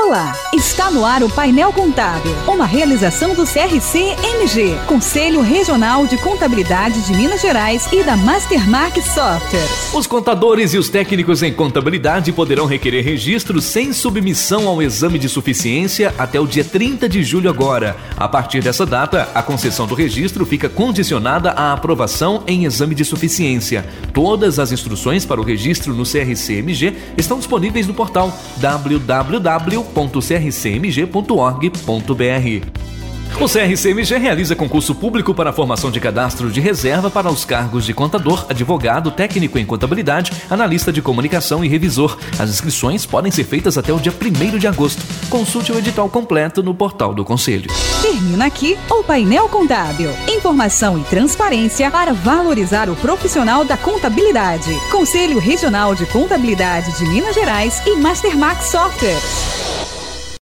Olá, está no ar o Painel Contábil, uma realização do CRC-MG, Conselho Regional de Contabilidade de Minas Gerais e da Mastermark Software. Os contadores e os técnicos em contabilidade poderão requerer registro sem submissão ao exame de suficiência até o dia 30 de julho agora. A partir dessa data, a concessão do registro fica condicionada à aprovação em exame de suficiência. Todas as instruções para o registro no CRC-MG estão disponíveis no portal www.crcmg.org.br. O CRC-MG realiza concurso público para a formação de cadastro de reserva para os cargos de contador, advogado, técnico em contabilidade, analista de comunicação e revisor. As inscrições podem ser feitas até o dia 1º de agosto. Consulte o edital completo no portal do Conselho. Termina aqui o Painel Contábil. Informação e transparência para valorizar o profissional da contabilidade. Conselho Regional de Contabilidade de Minas Gerais e Mastermark Software.